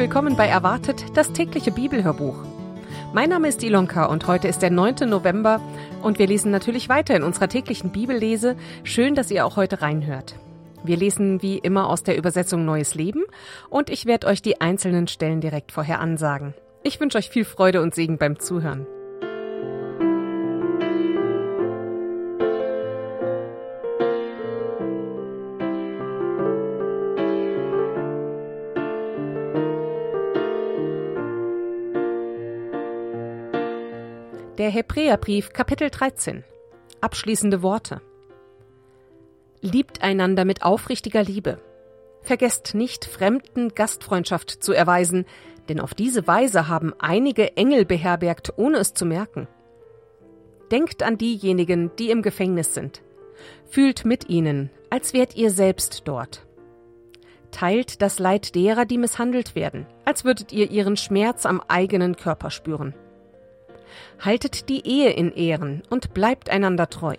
willkommen bei Erwartet, das tägliche Bibelhörbuch. Mein Name ist Ilonka und heute ist der 9. November und wir lesen natürlich weiter in unserer täglichen Bibellese. Schön, dass ihr auch heute reinhört. Wir lesen wie immer aus der Übersetzung Neues Leben und ich werde euch die einzelnen Stellen direkt vorher ansagen. Ich wünsche euch viel Freude und Segen beim Zuhören. Der Hebräerbrief, Kapitel 13. Abschließende Worte. Liebt einander mit aufrichtiger Liebe. Vergesst nicht, Fremden Gastfreundschaft zu erweisen, denn auf diese Weise haben einige Engel beherbergt, ohne es zu merken. Denkt an diejenigen, die im Gefängnis sind. Fühlt mit ihnen, als wärt ihr selbst dort. Teilt das Leid derer, die misshandelt werden, als würdet ihr ihren Schmerz am eigenen Körper spüren. Haltet die Ehe in Ehren und bleibt einander treu.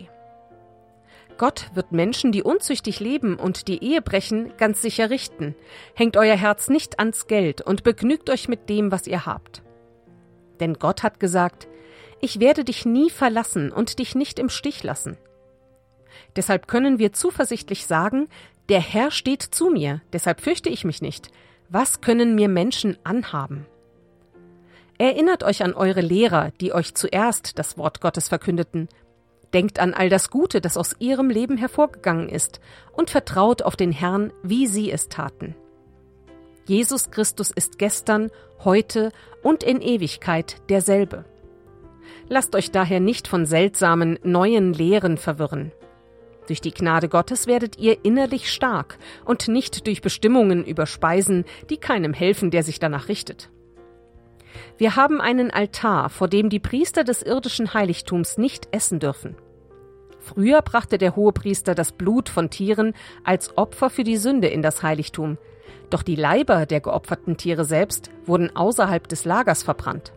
Gott wird Menschen, die unzüchtig leben und die Ehe brechen, ganz sicher richten. Hängt euer Herz nicht ans Geld und begnügt euch mit dem, was ihr habt. Denn Gott hat gesagt, ich werde dich nie verlassen und dich nicht im Stich lassen. Deshalb können wir zuversichtlich sagen, der Herr steht zu mir, deshalb fürchte ich mich nicht. Was können mir Menschen anhaben? Erinnert euch an eure Lehrer, die euch zuerst das Wort Gottes verkündeten. Denkt an all das Gute, das aus ihrem Leben hervorgegangen ist, und vertraut auf den Herrn, wie sie es taten. Jesus Christus ist gestern, heute und in Ewigkeit derselbe. Lasst euch daher nicht von seltsamen, neuen Lehren verwirren. Durch die Gnade Gottes werdet ihr innerlich stark und nicht durch Bestimmungen über Speisen, die keinem helfen, der sich danach richtet. Wir haben einen Altar, vor dem die Priester des irdischen Heiligtums nicht essen dürfen. Früher brachte der Hohepriester das Blut von Tieren als Opfer für die Sünde in das Heiligtum, doch die Leiber der geopferten Tiere selbst wurden außerhalb des Lagers verbrannt.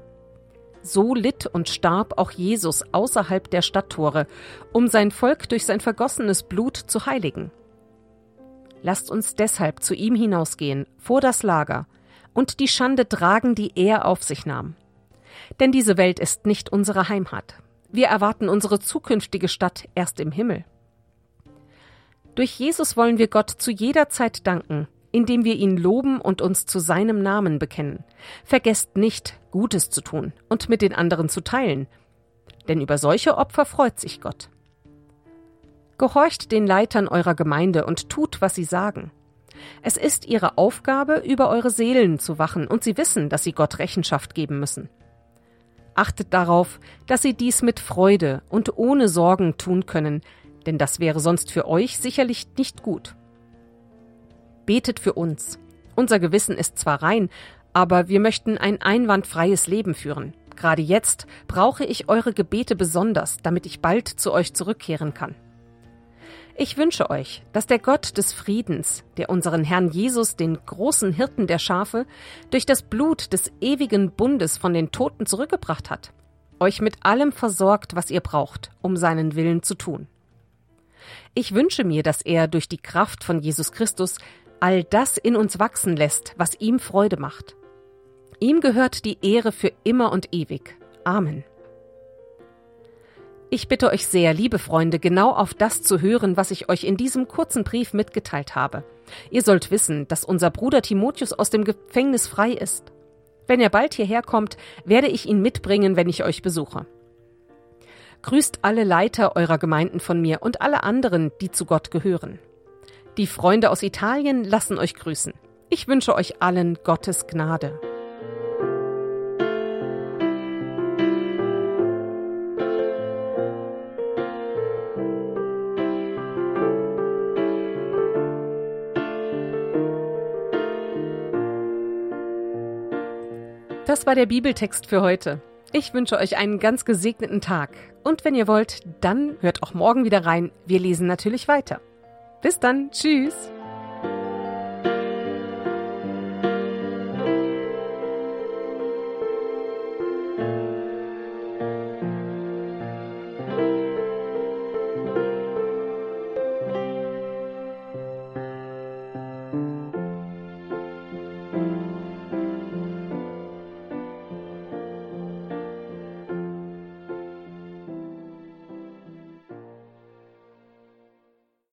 So litt und starb auch Jesus außerhalb der Stadttore, um sein Volk durch sein vergossenes Blut zu heiligen. Lasst uns deshalb zu ihm hinausgehen, vor das Lager, und die Schande tragen, die er auf sich nahm. Denn diese Welt ist nicht unsere Heimat. Wir erwarten unsere zukünftige Stadt erst im Himmel. Durch Jesus wollen wir Gott zu jeder Zeit danken, indem wir ihn loben und uns zu seinem Namen bekennen. Vergesst nicht, Gutes zu tun und mit den anderen zu teilen, denn über solche Opfer freut sich Gott. Gehorcht den Leitern eurer Gemeinde und tut, was sie sagen. Es ist ihre Aufgabe, über eure Seelen zu wachen, und sie wissen, dass sie Gott Rechenschaft geben müssen. Achtet darauf, dass sie dies mit Freude und ohne Sorgen tun können, denn das wäre sonst für euch sicherlich nicht gut. Betet für uns. Unser Gewissen ist zwar rein, aber wir möchten ein einwandfreies Leben führen. Gerade jetzt brauche ich eure Gebete besonders, damit ich bald zu euch zurückkehren kann. Ich wünsche euch, dass der Gott des Friedens, der unseren Herrn Jesus, den großen Hirten der Schafe, durch das Blut des ewigen Bundes von den Toten zurückgebracht hat, euch mit allem versorgt, was ihr braucht, um seinen Willen zu tun. Ich wünsche mir, dass er durch die Kraft von Jesus Christus all das in uns wachsen lässt, was ihm Freude macht. Ihm gehört die Ehre für immer und ewig. Amen. Ich bitte euch sehr, liebe Freunde, genau auf das zu hören, was ich euch in diesem kurzen Brief mitgeteilt habe. Ihr sollt wissen, dass unser Bruder Timotheus aus dem Gefängnis frei ist. Wenn er bald hierher kommt, werde ich ihn mitbringen, wenn ich euch besuche. Grüßt alle Leiter eurer Gemeinden von mir und alle anderen, die zu Gott gehören. Die Freunde aus Italien lassen euch grüßen. Ich wünsche euch allen Gottes Gnade. Das war der Bibeltext für heute. Ich wünsche euch einen ganz gesegneten Tag. Und wenn ihr wollt, dann hört auch morgen wieder rein. Wir lesen natürlich weiter. Bis dann. Tschüss.